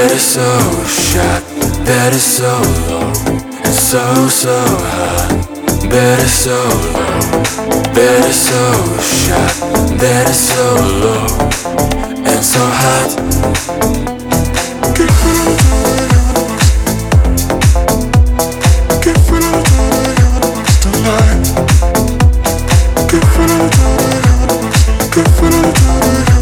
Better so shot, better so low, and so so hot. Better so low, better so shot, better so low, and so hot. Good for